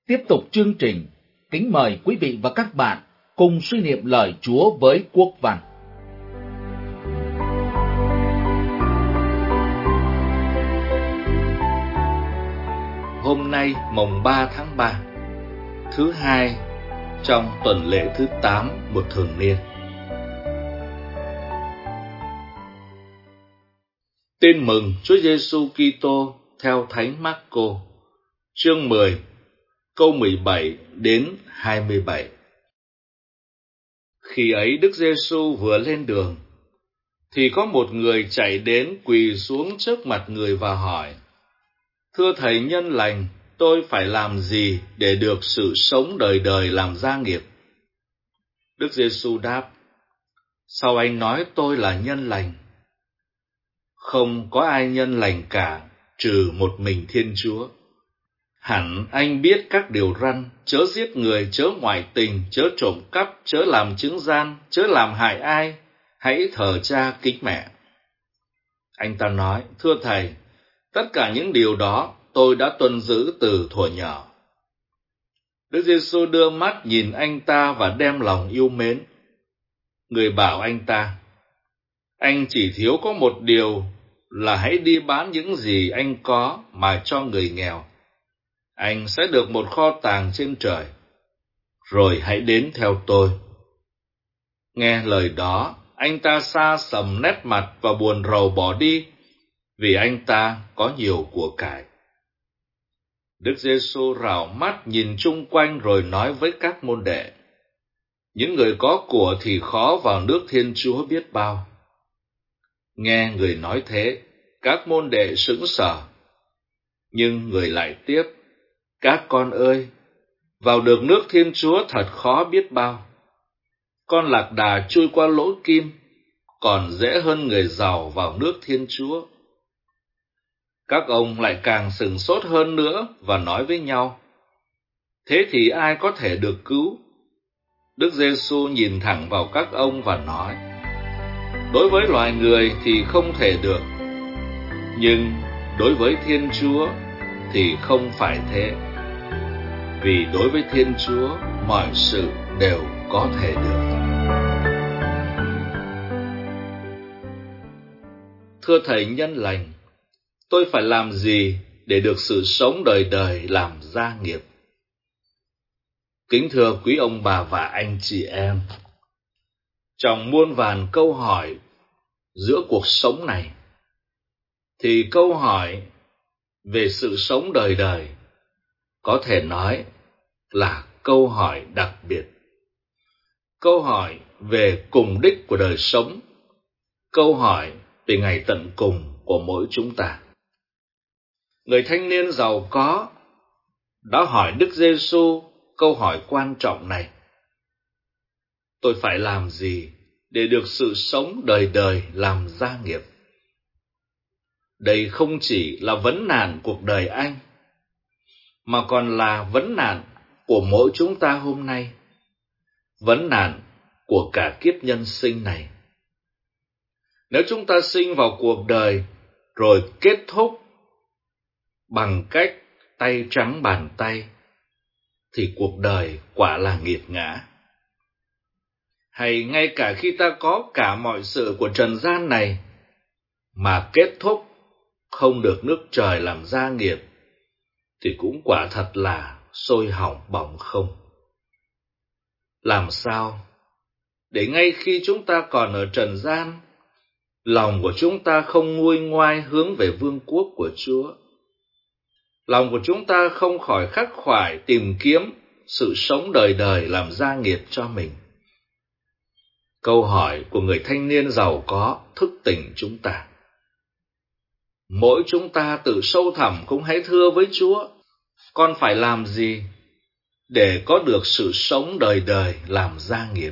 Tiếp tục chương trình, kính mời quý vị và các bạn cùng suy niệm lời Chúa với Quốc Văn. Hôm nay mùng 3 tháng 3, thứ hai trong tuần lễ thứ 8 một thường niên. Tin mừng Chúa Giêsu Kitô theo Thánh Mác-cô, chương 10, câu 17 đến 27. Khi ấy Đức Giêsu vừa lên đường, thì có một người chạy đến quỳ xuống trước mặt người và hỏi: Thưa Thầy nhân lành, tôi phải làm gì để được sự sống đời đời làm gia nghiệp? Đức Giêsu đáp: Sao anh nói tôi là nhân lành? Không có ai nhân lành cả, trừ một mình Thiên Chúa. Hẳn anh biết các điều răn: chớ giết người, chớ ngoại tình, chớ trộm cắp, chớ làm chứng gian, chớ làm hại ai, hãy thờ cha kính mẹ. Anh ta nói: Thưa Thầy, tất cả những điều đó tôi đã tuân giữ từ thuở nhỏ. Đức Giêsu đưa mắt nhìn anh ta và đem lòng yêu mến. Người bảo anh ta: Anh chỉ thiếu có một điều là hãy đi bán những gì anh có mà cho người nghèo. Anh sẽ được một kho tàng trên trời. Rồi hãy đến theo tôi. Nghe lời đó, anh ta xa sầm nét mặt và buồn rầu bỏ đi, vì anh ta có nhiều của cải. Đức Giêsu rảo mắt nhìn chung quanh rồi nói với các môn đệ: Những người có của thì khó vào nước Thiên Chúa biết bao. Nghe người nói thế, các môn đệ sững sờ. Nhưng người lại tiếp: Các con ơi, vào được nước Thiên Chúa thật khó biết bao. Con lạc đà chui qua lỗ kim, còn dễ hơn người giàu vào nước Thiên Chúa. Các ông lại càng sửng sốt hơn nữa và nói với nhau: Thế thì ai có thể được cứu? Đức Giêsu nhìn thẳng vào các ông và nói: Đối với loài người thì không thể được, nhưng đối với Thiên Chúa thì không phải thế. Vì đối với Thiên Chúa mọi sự đều có thể được. Thưa Thầy nhân lành, tôi phải làm gì để được sự sống đời đời làm gia nghiệp? Kính thưa quý ông bà và anh chị em, trong muôn vàn câu hỏi giữa cuộc sống này, thì câu hỏi về sự sống đời đời có thể nói là câu hỏi đặc biệt. Câu hỏi về cùng đích của đời sống, câu hỏi về ngày tận cùng của mỗi chúng ta. Người thanh niên giàu có đã hỏi Đức Giêsu câu hỏi quan trọng này: Tôi phải làm gì để được sự sống đời đời làm gia nghiệp? Đây không chỉ là vấn nạn cuộc đời anh, mà còn là vấn nạn của mỗi chúng ta hôm nay, vấn nạn của cả kiếp nhân sinh này. Nếu chúng ta sinh vào cuộc đời rồi kết thúc bằng cách tay trắng bàn tay, thì cuộc đời quả là nghiệt ngã. Hay ngay cả khi ta có cả mọi sự của trần gian này, mà kết thúc không được nước trời làm gia nghiệp, thì cũng quả thật là sôi hỏng bỏng không. Làm sao để ngay khi chúng ta còn ở trần gian, lòng của chúng ta không nguôi ngoai hướng về vương quốc của Chúa? Lòng của chúng ta không khỏi khắc khoải tìm kiếm sự sống đời đời làm gia nghiệp cho mình? Câu hỏi của người thanh niên giàu có thức tỉnh chúng ta. Mỗi chúng ta tự sâu thẳm cũng hãy thưa với Chúa: Con phải làm gì để có được sự sống đời đời làm gia nghiệp?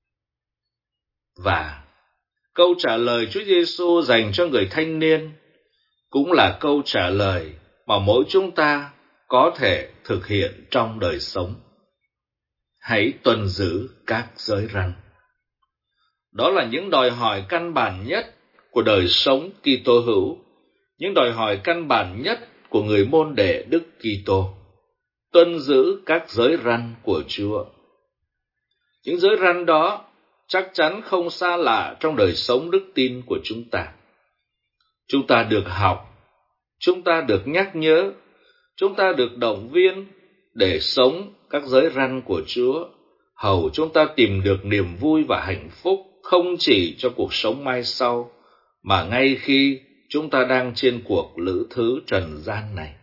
Và câu trả lời Chúa Giêsu dành cho người thanh niên cũng là câu trả lời mà mỗi chúng ta có thể thực hiện trong đời sống. Hãy tuân giữ các giới răn. Đó là những đòi hỏi căn bản nhất của đời sống Kitô hữu, những đòi hỏi căn bản nhất của người môn đệ Đức Kitô. tuân giữ các giới răn của Chúa. Những giới răn đó chắc chắn không xa lạ trong đời sống đức tin của chúng ta. Chúng ta được học, chúng ta được nhắc nhớ, chúng ta được động viên để sống các giới răn của Chúa, hầu chúng ta tìm được niềm vui và hạnh phúc không chỉ cho cuộc sống mai sau, mà ngay khi chúng ta đang trên cuộc lữ thứ trần gian này.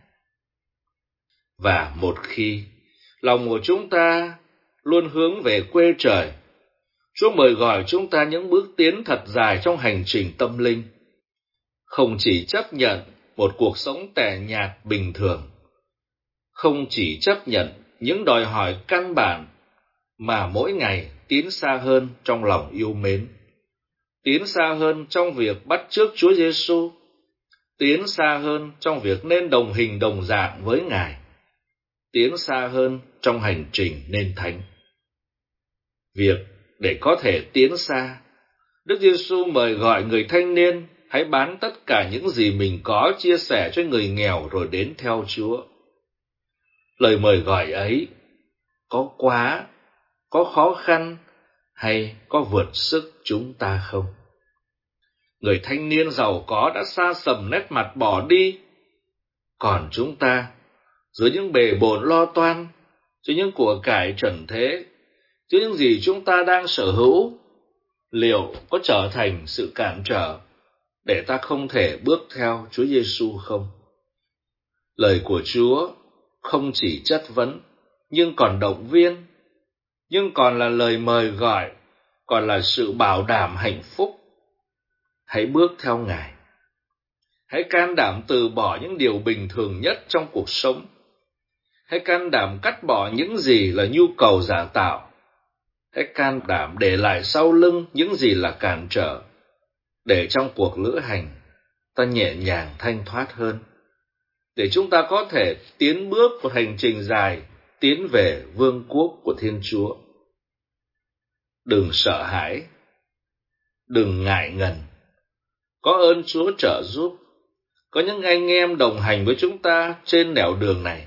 Và một khi lòng của chúng ta luôn hướng về quê trời, Chúa mời gọi chúng ta những bước tiến thật dài trong hành trình tâm linh, không chỉ chấp nhận một cuộc sống tẻ nhạt bình thường, không chỉ chấp nhận những đòi hỏi căn bản, mà mỗi ngày tiến xa hơn trong lòng yêu mến, tiến xa hơn trong việc bắt chước Chúa Giêsu, tiến xa hơn trong việc nên đồng hình đồng dạng với Ngài, tiến xa hơn trong hành trình nên thánh. Việc để có thể tiến xa, Đức Giêsu mời gọi người thanh niên hãy bán tất cả những gì mình có, chia sẻ cho người nghèo rồi đến theo Chúa. Lời mời gọi ấy có quá, có khó khăn hay có vượt sức chúng ta không? Người thanh niên giàu có đã xa sầm nét mặt bỏ đi, còn chúng ta, dưới những bề bộn lo toan, dưới những của cải trần thế, dưới những gì chúng ta đang sở hữu, liệu có trở thành sự cản trở để ta không thể bước theo Chúa Giêsu không? Lời của Chúa không chỉ chất vấn, nhưng còn động viên, nhưng còn là lời mời gọi, còn là sự bảo đảm hạnh phúc. Hãy bước theo Ngài. Hãy can đảm từ bỏ những điều bình thường nhất trong cuộc sống. Hãy can đảm cắt bỏ những gì là nhu cầu giả tạo. Hãy can đảm để lại sau lưng những gì là cản trở, để trong cuộc lữ hành ta nhẹ nhàng thanh thoát hơn, để chúng ta có thể tiến bước một hành trình dài tiến về vương quốc của Thiên Chúa. Đừng sợ hãi, đừng ngại ngần. Có ơn Chúa trợ giúp, có những anh em đồng hành với chúng ta trên nẻo đường này.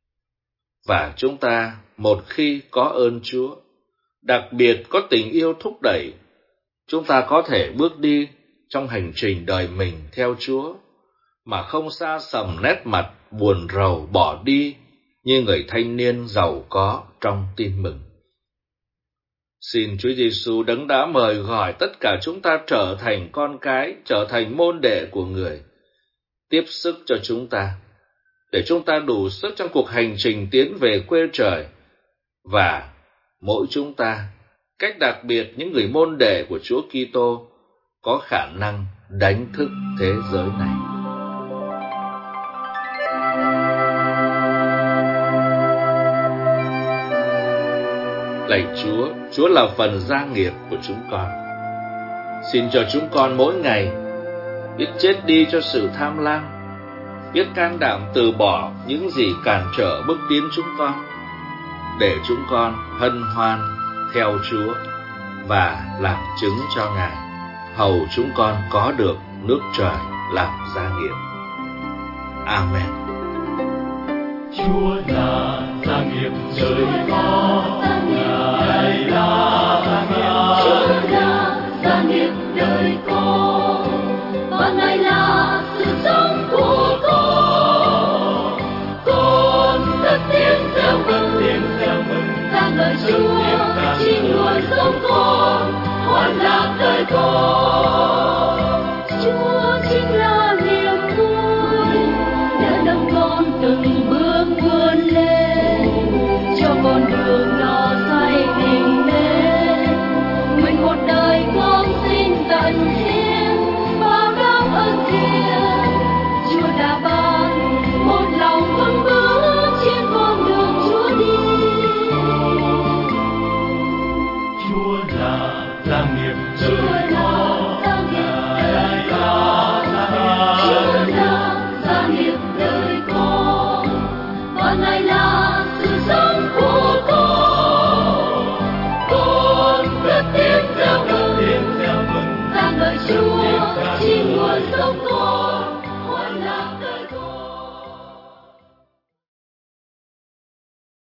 Và chúng ta, một khi có ơn Chúa, đặc biệt có tình yêu thúc đẩy, chúng ta có thể bước đi trong hành trình đời mình theo Chúa, mà không xa sầm nét mặt buồn rầu bỏ đi như người thanh niên giàu có trong tin mừng. Xin Chúa Giêsu đấng đã mời gọi tất cả chúng ta trở thành con cái, trở thành môn đệ của Người, tiếp sức cho chúng ta, để chúng ta đủ sức trong cuộc hành trình tiến về quê trời, và mỗi chúng ta, cách đặc biệt những người môn đệ của Chúa Kitô, có khả năng đánh thức thế giới này. Lạy Chúa, Chúa là phần gia nghiệp của chúng con. Xin cho chúng con mỗi ngày biết chết đi cho sự tham lam, biết can đảm từ bỏ những gì cản trở bước tiến chúng con, để chúng con hân hoan theo Chúa và làm chứng cho Ngài, hầu chúng con có được nước trời làm gia nghiệp. Amen. Chúa là gia nghiệp trời có, Ngài là gia nghiệp, Chúa là gia nghiệp đời con, và Ngài là sự sống của con. Con tất tiếng reo mừng, ca ngợi Chúa, chỉ người sống con, hoàn lạc đời con.